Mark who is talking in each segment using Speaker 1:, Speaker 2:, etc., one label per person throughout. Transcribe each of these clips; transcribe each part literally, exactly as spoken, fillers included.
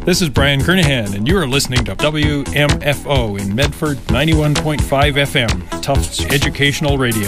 Speaker 1: This is Brian Kernahan, and you are listening to W M F O in Medford, ninety-one point five F M, Tufts Educational Radio.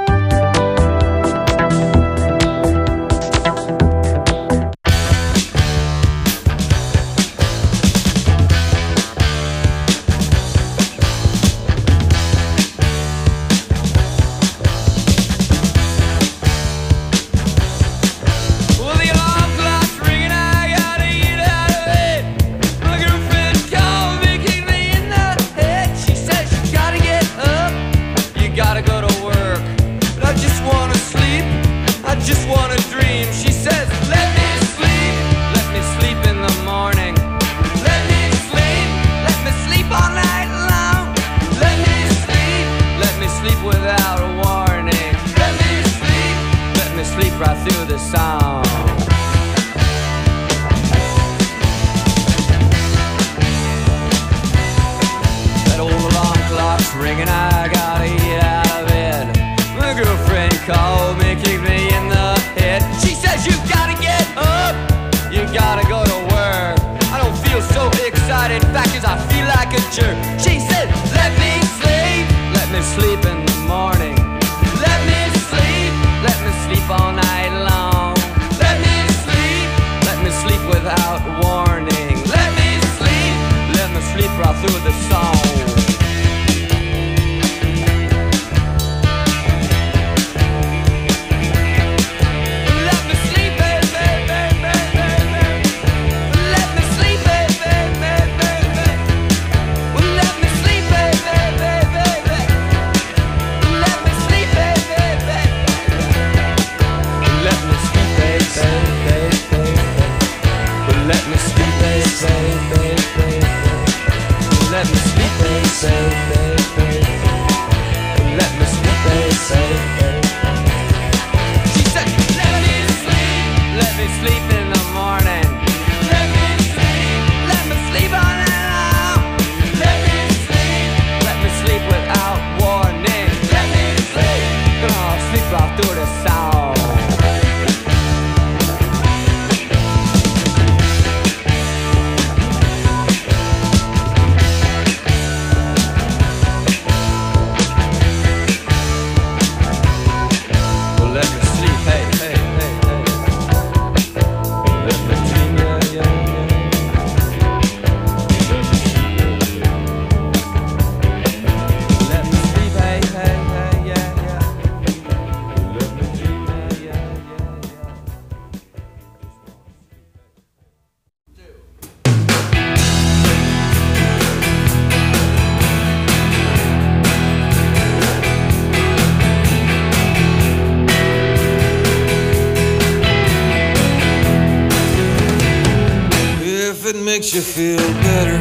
Speaker 2: Makes you feel better,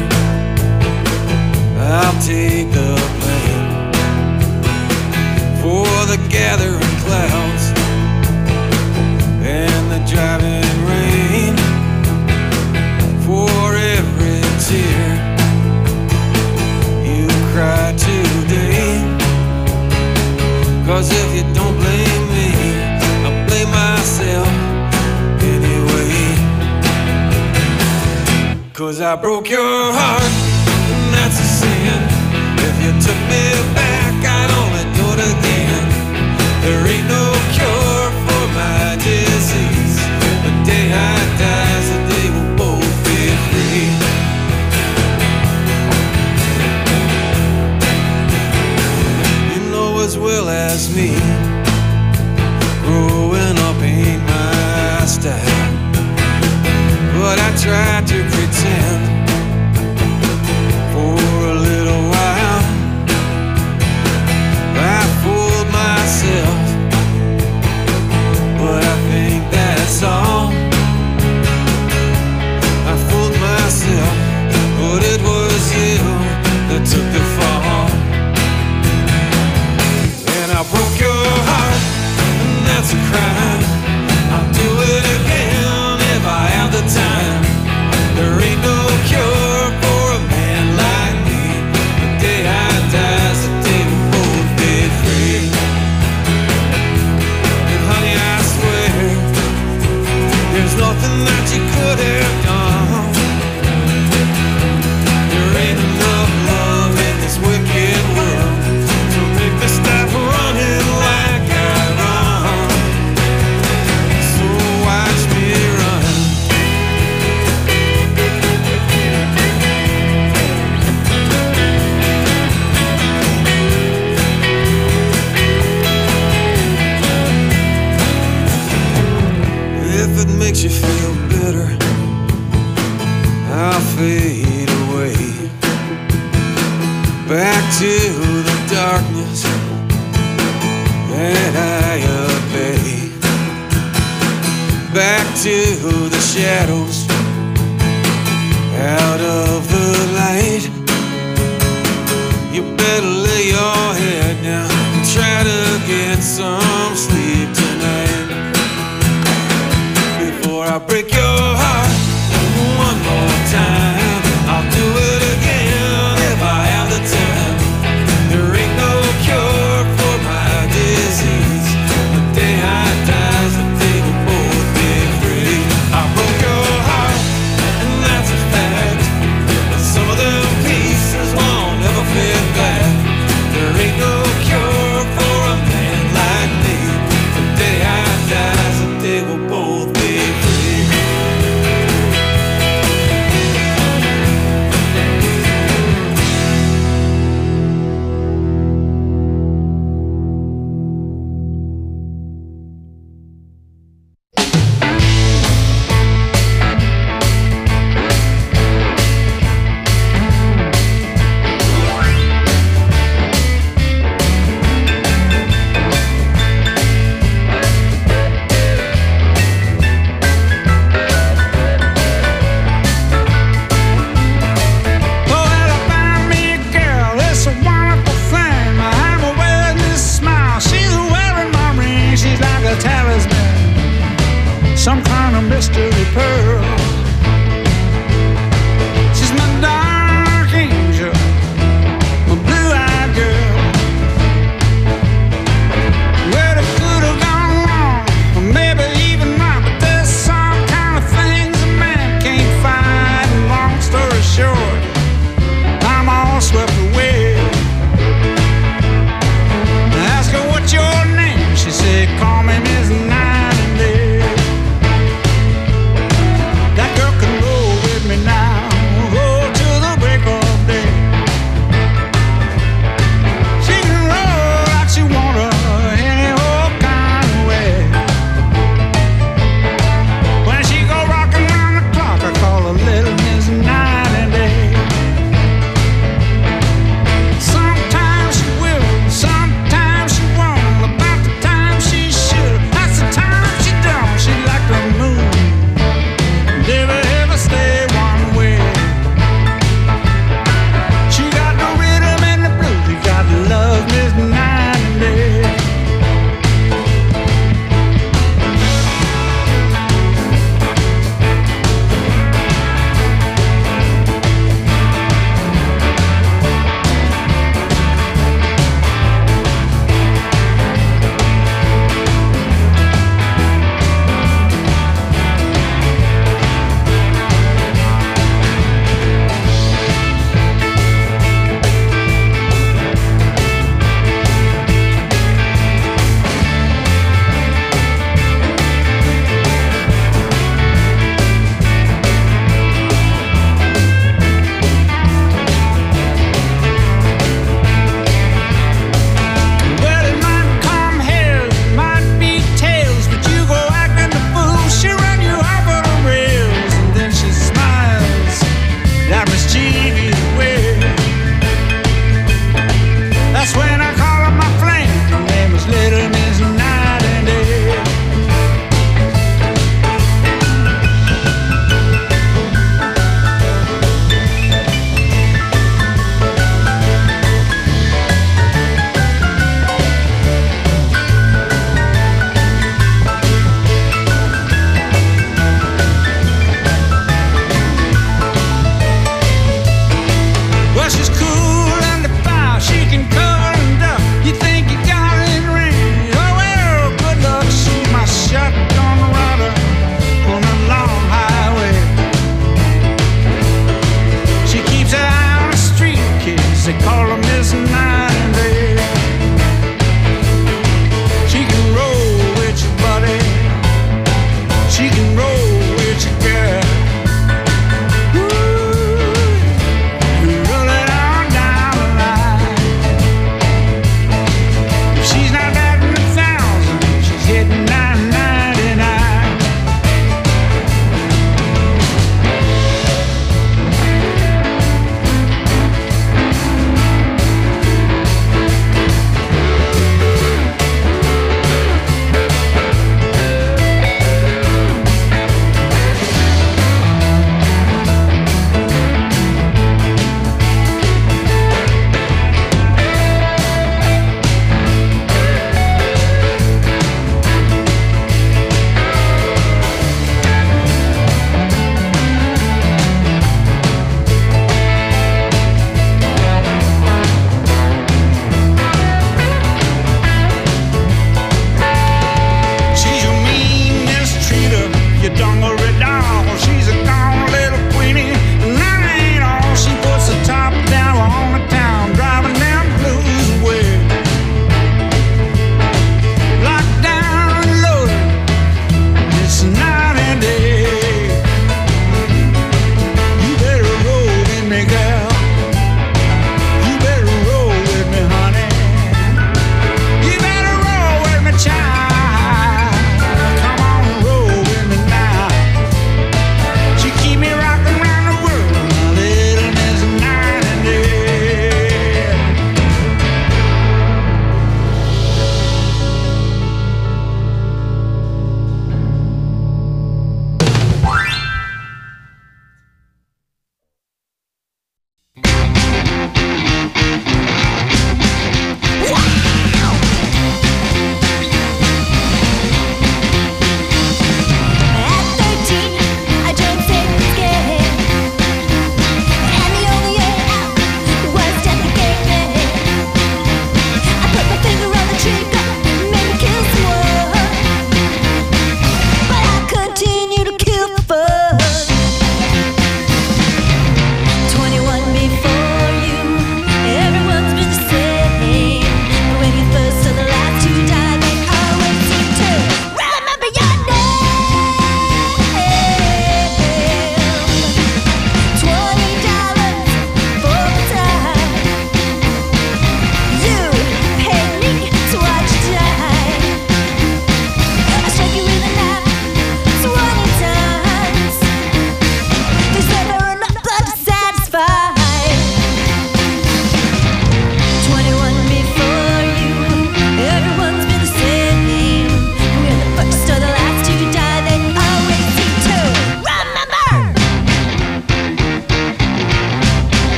Speaker 2: I'll take the blame for the gathering clouds and the driving rain, for every tear you cry today. Cause if you don't blame me, I'll blame myself anyway. Cause I broke your heart, and that's a sin. If you took me back, I'd only do it again. There ain't no cure for my disease. The day I die is the day we'll both be free. You know as well as me, growing up ain't my style. But I tried to pretend for a little while. I fooled myself, but I think that's all. I fooled myself, but it was you that took the fall. And I broke your heart, and that's a crime. I'll do it again if I have the time. There ain't no cure for a man like me. The day I die is the day we'll both be free. And honey, I swear there's nothing that you could have done into the shadows, out of the light. You better lay your head down and try to get some sleep tonight. Before I break your heart one more time, I'll do it again if I have the time. There ain't no cure for my disease. The day I die, the day we both be free. I broke your heart, and that's a fact. But some of them pieces won't ever fit back. There ain't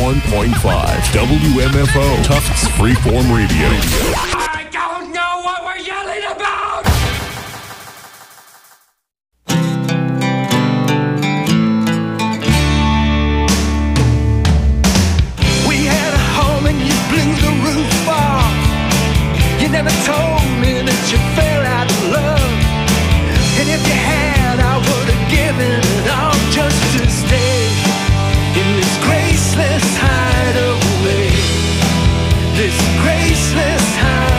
Speaker 3: ninety-one point five W M F O, Tufts Freeform Radio.
Speaker 2: I don't know what we're yelling about!
Speaker 4: We had a home and you blew the roof off. You never told me that you fell out of love. And if you had, I would have given it all just to stay in this graceless hideaway. This graceless hideaway.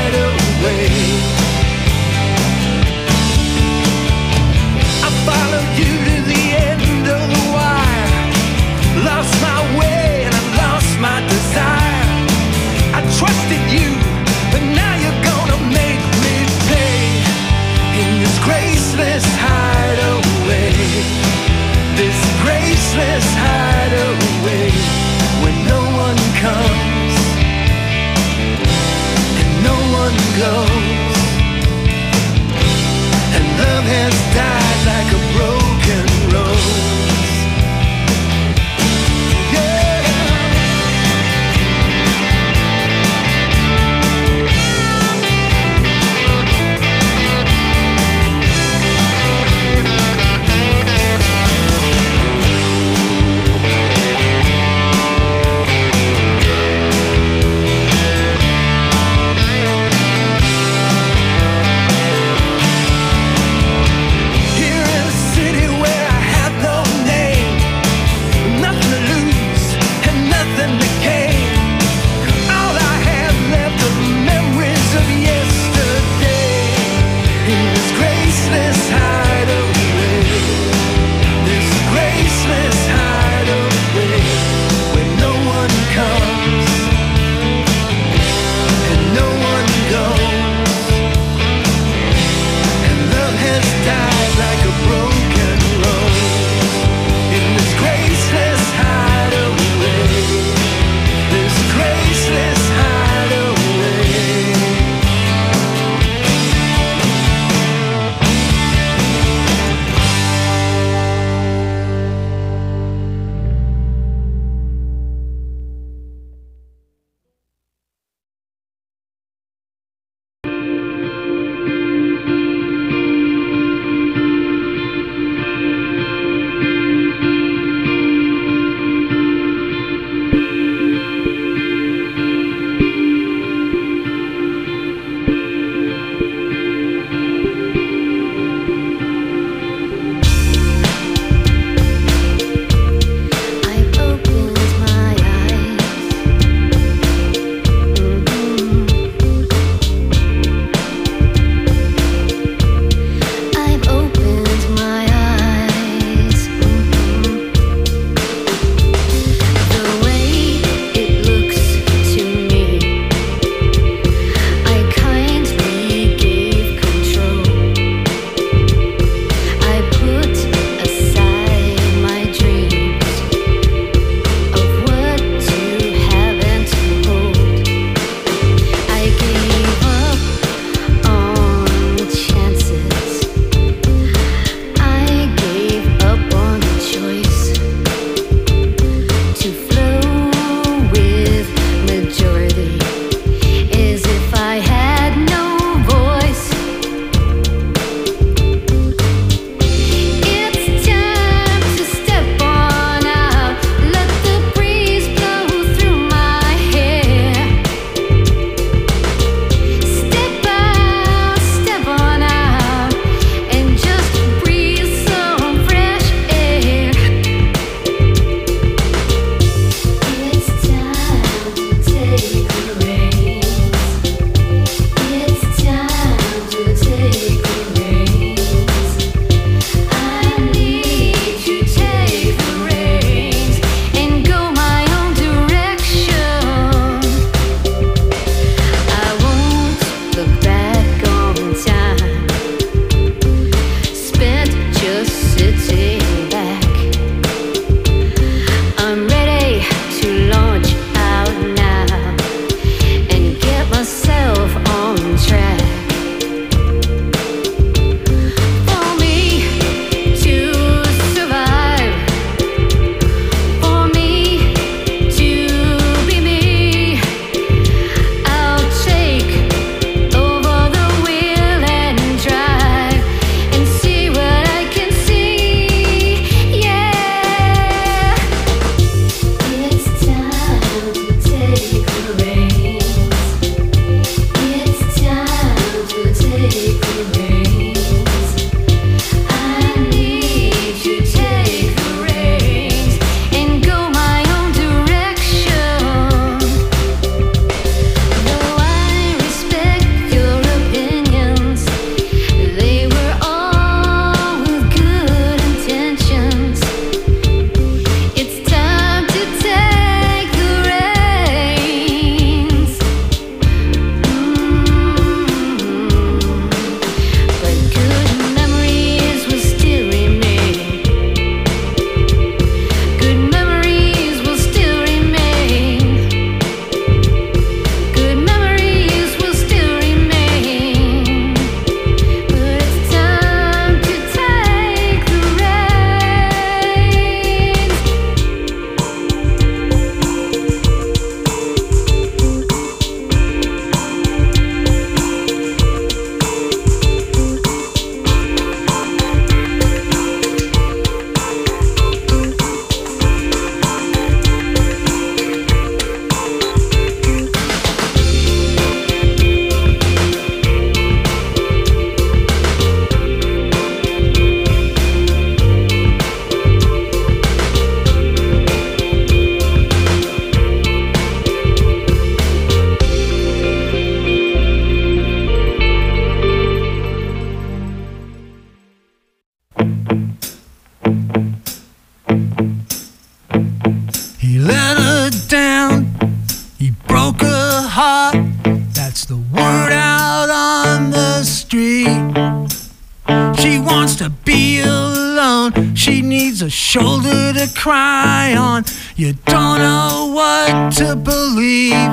Speaker 5: a shoulder to cry on. You don't know what to believe.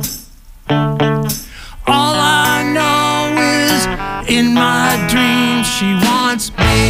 Speaker 5: All I know is in my dreams she wants me.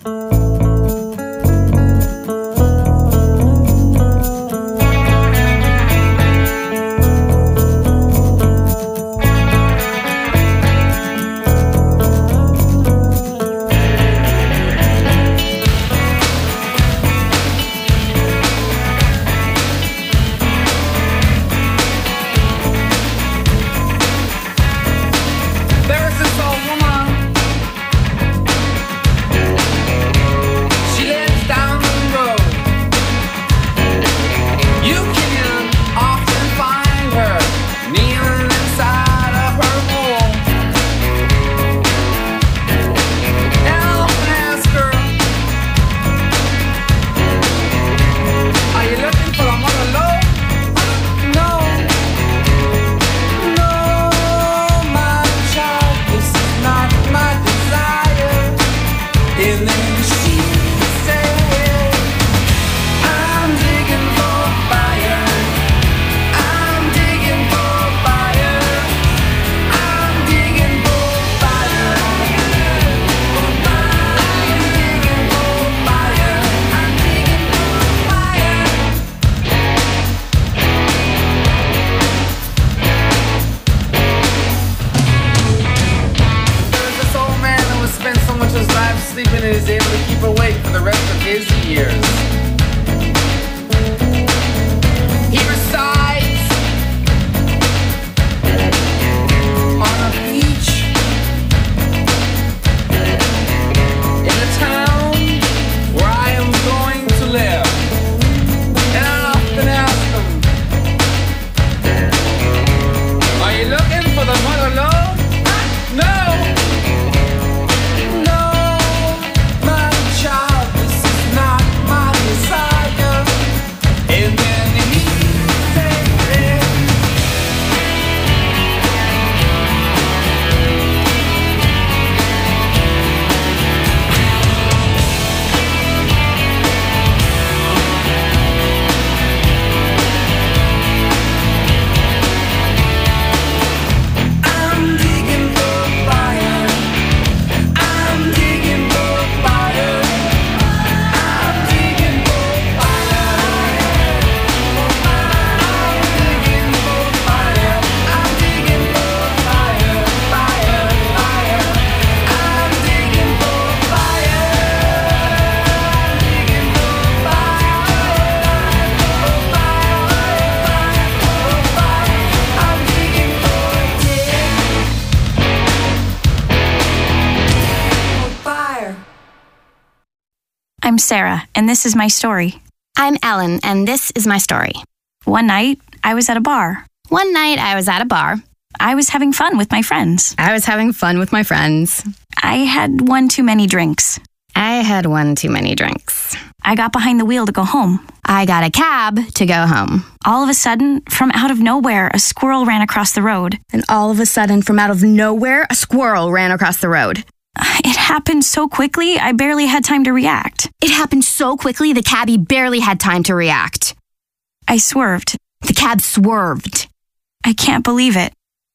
Speaker 6: I'm Sarah, and this is my story.
Speaker 7: I'm Ellen, and this is my story.
Speaker 6: One night, I was at a bar.
Speaker 7: One night, I was at a bar.
Speaker 6: I was having fun with my friends.
Speaker 7: I was having fun with my friends.
Speaker 6: I had one too many drinks.
Speaker 7: I had one too many drinks.
Speaker 6: I got behind the wheel to go home.
Speaker 7: I got a cab to go home.
Speaker 6: All of a sudden, from out of nowhere, a squirrel ran across the road.
Speaker 7: And all of a sudden, from out of nowhere, a squirrel ran across the road.
Speaker 6: It happened so quickly, I barely had time to react.
Speaker 7: It happened so quickly, the cabbie barely had time to react.
Speaker 6: I swerved.
Speaker 7: The cab swerved.
Speaker 6: I can't believe it.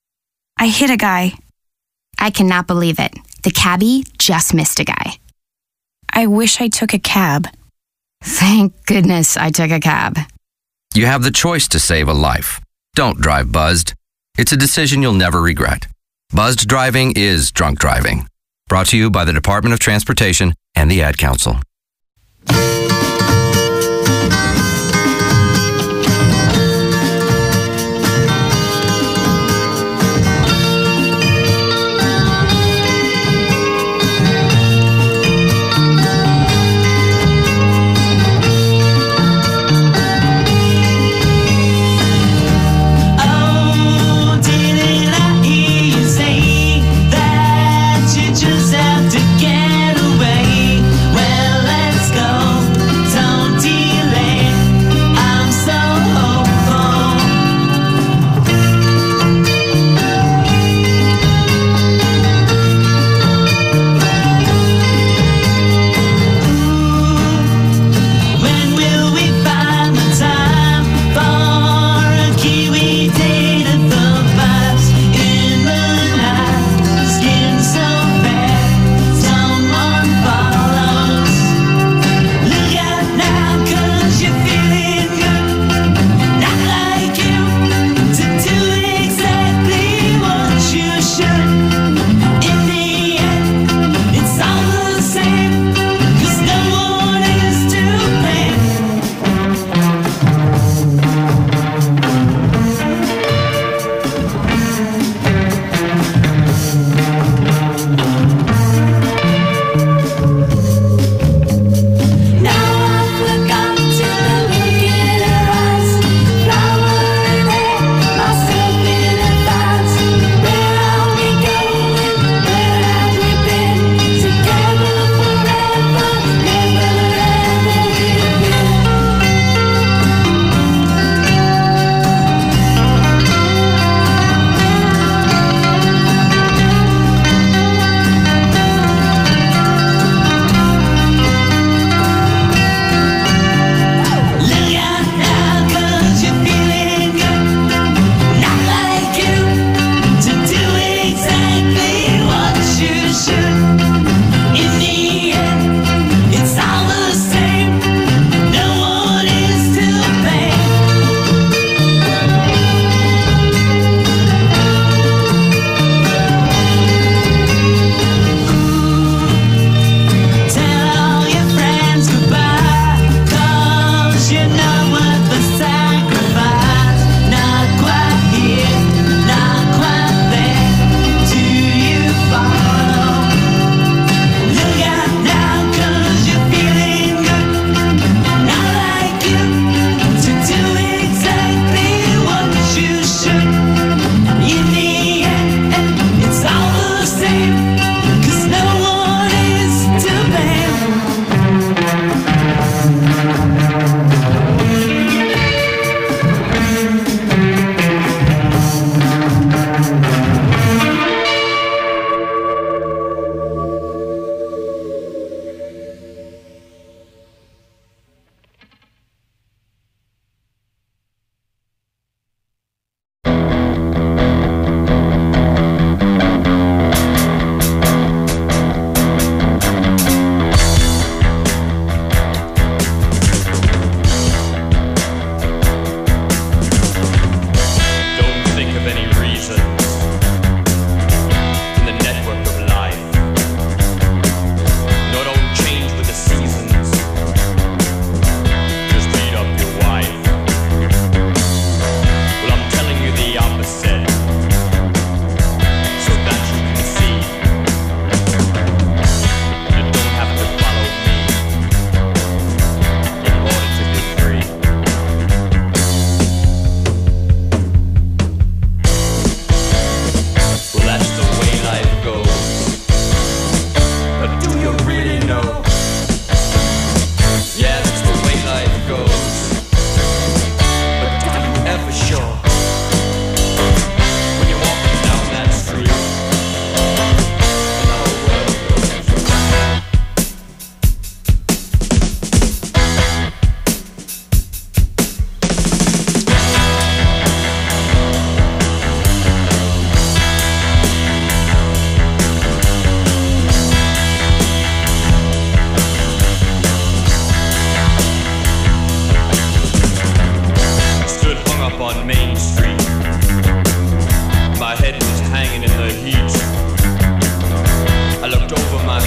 Speaker 6: I hit a guy.
Speaker 7: I cannot believe it. The cabbie just missed a guy.
Speaker 6: I wish I took a cab.
Speaker 7: Thank goodness I took a cab.
Speaker 8: You have the choice to save a life. Don't drive buzzed. It's a decision you'll never regret. Buzzed driving is drunk driving. Brought to you by the Department of Transportation and the Ad Council.
Speaker 9: Someone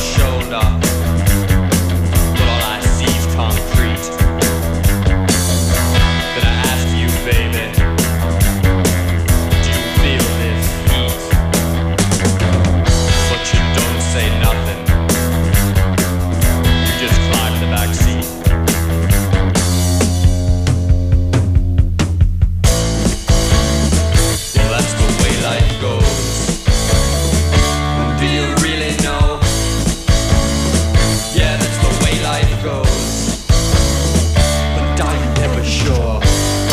Speaker 9: shoulder, but all I see is concrete. Then I ask you, baby, do you feel this heat? But you don't say nothing. You just climb the back seat. Yeah, that's the way life goes. Do you really know? Yeah, that's the way life goes. But I'm never sure.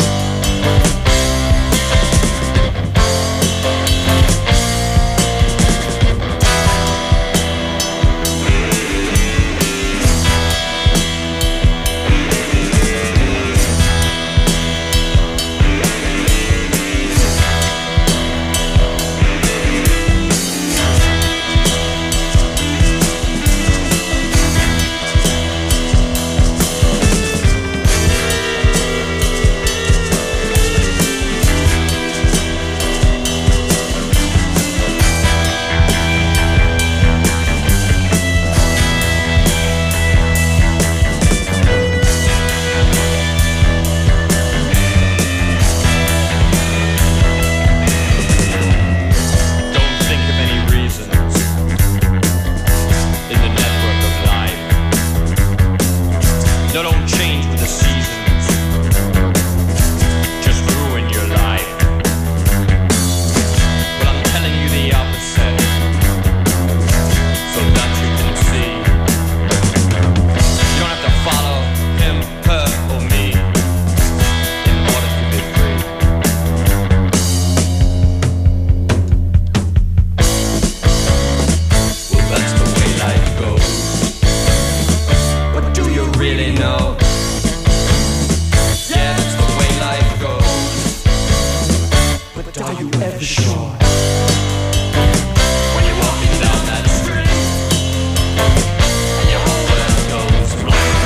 Speaker 9: Don't think of any reasons in the network of life. No, don't change with the seasons. Just ruin your life. Well, I'm telling you the opposite, so that you can see. You don't have to follow him, her, or me in order to be free. Well, that's the way life goes. But do you really know? Yeah, that's the way life goes. But are you ever sure? When you're walking down that street and your whole world goes blank.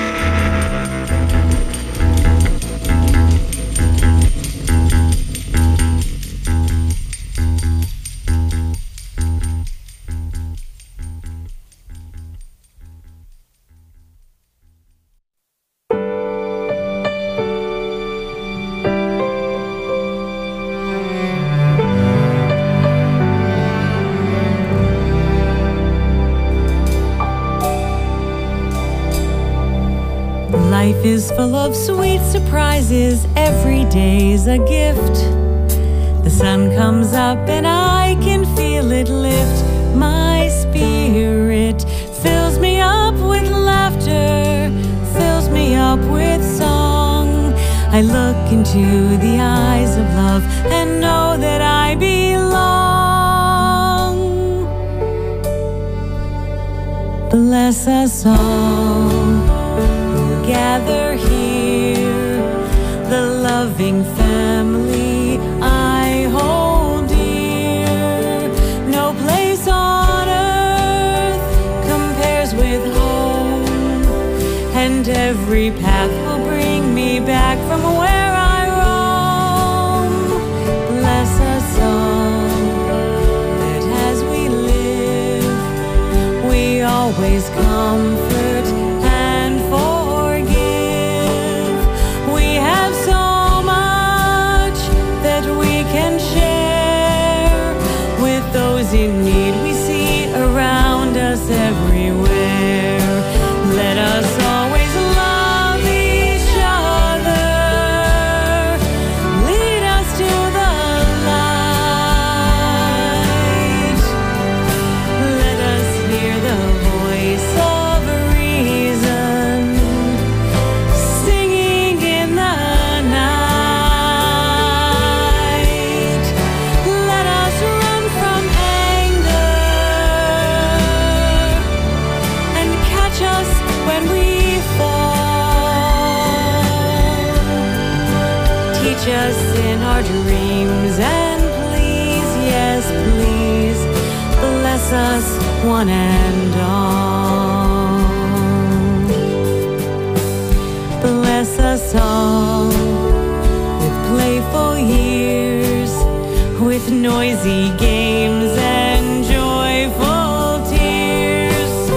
Speaker 10: Life is full of sweet surprises, every day's a gift. The sun comes up and I can feel it lift my spirit, fills me up with laughter, fills me up with song. I look into the eyes of love and know that I belong. Bless us all who gather here, the loving family I hold dear. No place on earth compares with home, and every path will bring me back from where I roam. Bless us all, that as we live, we always comfort and forgive. We have so much that we can share with those in need we see around us everywhere. Let us always love each other, lead us to the light. Let us hear the voice of reason singing in the night. Let us run from anger and catch us when we fall. Teach us in our dreams and please, yes please, bless us one and all. Bless us all with playful years, with noisy games and joyful tears.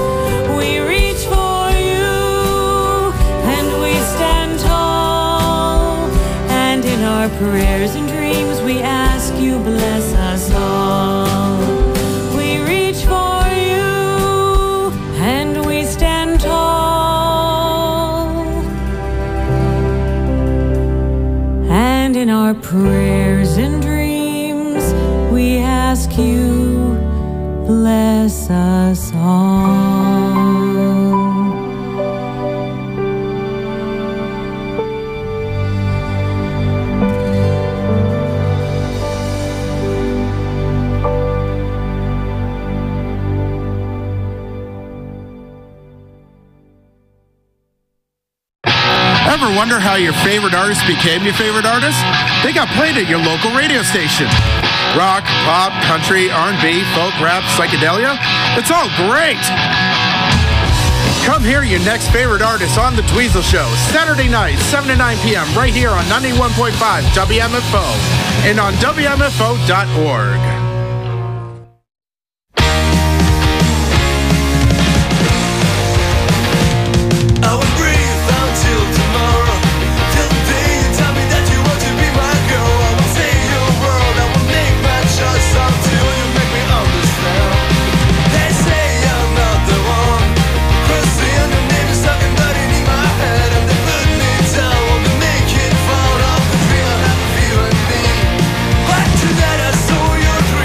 Speaker 10: prayers and dreams, we ask you bless us all. We reach for you and we stand tall. And in our prayers and dreams, we ask you bless us all.
Speaker 11: Ever wonder how your favorite artist became your favorite artist? They got played at your local radio station. Rock, pop, country, R and B, folk, rap, psychedelia. It's all great. Come hear your next favorite artist on The Dweezil Show, Saturday night, seven to nine p.m. right here on ninety-one point five W M F O and on W M F O dot org.
Speaker 2: Back to that, I saw your dream.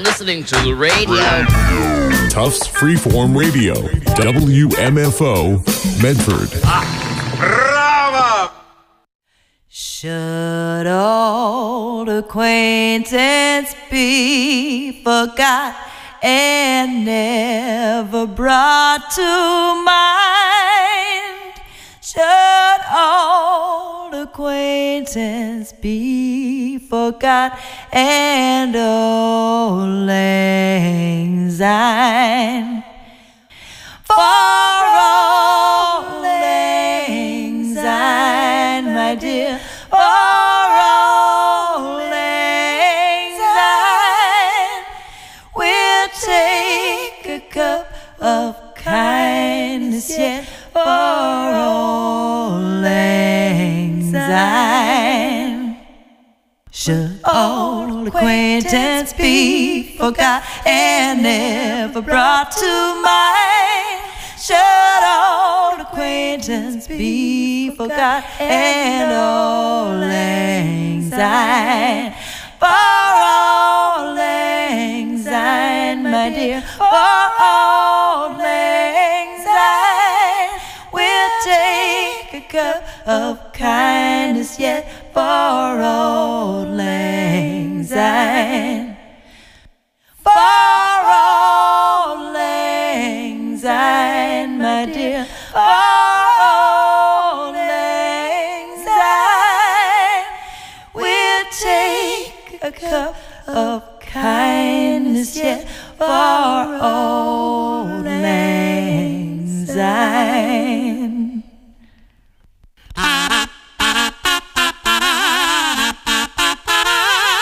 Speaker 12: listening to the radio.
Speaker 3: Tufts Freeform Radio, W M F O, Medford.
Speaker 2: Bravo!
Speaker 13: Should old acquaintance be forgot and never brought to mind? Should old acquaintance be forgot and old lang syne? For old lang syne, my dear, for old lang syne, we'll take a cup of kindness yet for old lang syne. Should old acquaintance be forgot and never brought to mind? Should old acquaintance be forgot and old lang syne? For old lang syne, my dear, for old lang syne, we'll take a cup of kindness yet for old lang syne. For old lang syne, my dear, for old lang syne, we'll take a cup of kindness yet for old lang syne.